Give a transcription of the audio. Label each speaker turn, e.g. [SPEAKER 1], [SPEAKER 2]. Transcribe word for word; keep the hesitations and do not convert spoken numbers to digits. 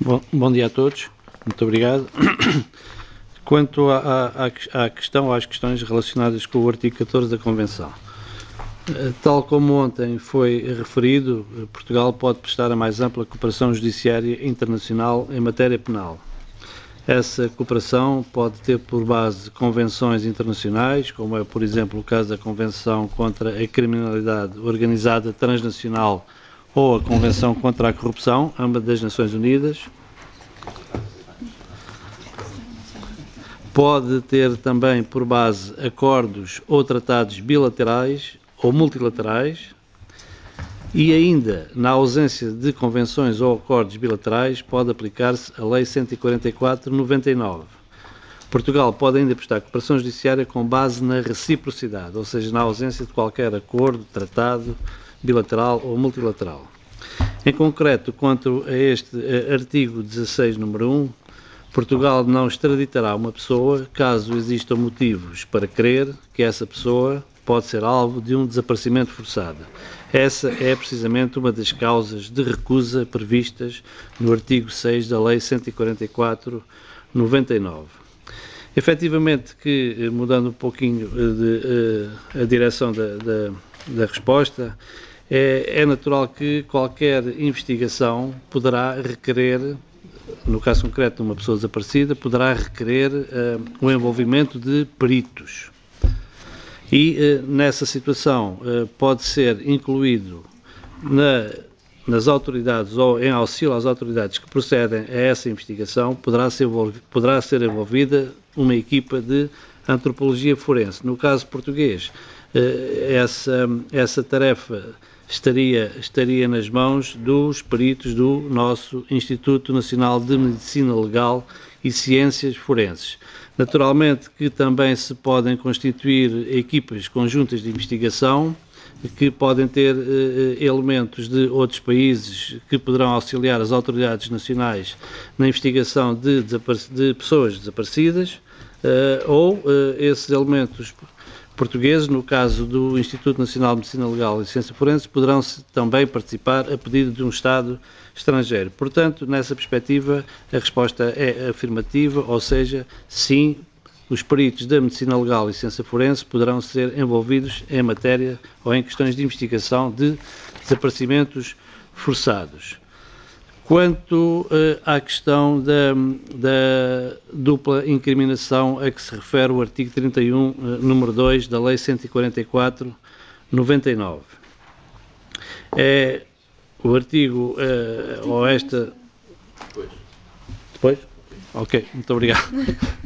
[SPEAKER 1] Bom, bom dia a todos, muito obrigado. Quanto à, à, à questão, às questões relacionadas com o artigo catorze da Convenção, tal como ontem foi referido, Portugal pode prestar a mais ampla cooperação judiciária internacional em matéria penal. Essa cooperação pode ter por base convenções internacionais, como é, por exemplo, o caso da Convenção contra a Criminalidade Organizada Transnacional ou a Convenção contra a Corrupção, ambas das Nações Unidas. Pode ter também por base acordos ou tratados bilaterais ou multilaterais. E ainda, na ausência de convenções ou acordos bilaterais, pode aplicar-se a Lei cento e quarenta e quatro de noventa e nove. Portugal pode ainda prestar cooperação judiciária com base na reciprocidade, ou seja, na ausência de qualquer acordo, tratado, bilateral ou multilateral. Em concreto, quanto a este artigo dezasseis, número um, Portugal não extraditará uma pessoa caso existam motivos para crer que essa pessoa pode ser alvo de um desaparecimento forçado. Essa é precisamente uma das causas de recusa previstas no artigo seis da Lei cento e quarenta e quatro de noventa e nove. Efetivamente que, mudando um pouquinho de, uh, a direção da, da, da resposta, é, é natural que qualquer investigação poderá requerer, no caso concreto de uma pessoa desaparecida, poderá requerer uh, o envolvimento de peritos. E, uh, nessa situação, uh, pode ser incluído na, nas autoridades ou em auxílio às autoridades que procedem a essa investigação, poderá ser, poderá ser envolvida uma equipa de antropologia forense. No caso português, uh, essa, essa tarefa estaria, estaria nas mãos dos peritos do nosso Instituto Nacional de Medicina Legal e Ciências Forenses. Naturalmente que também se podem constituir equipas conjuntas de investigação que podem ter eh, elementos de outros países que poderão auxiliar as autoridades nacionais na investigação de, de pessoas desaparecidas eh, ou eh, esses elementos portugueses, no caso do Instituto Nacional de Medicina Legal e Ciência Forense, poderão também participar a pedido de um Estado estrangeiro. Portanto, nessa perspectiva, a resposta é afirmativa, ou seja, sim, os peritos da Medicina Legal e Ciência Forense poderão ser envolvidos em matéria ou em questões de investigação de desaparecimentos forçados. Quanto uh, à questão da, da dupla incriminação a que se refere o artigo trinta e um, uh, número dois, da Lei cento e quarenta e quatro de noventa e nove. É o artigo, uh, ou esta... Depois? Depois? Ok, muito obrigado.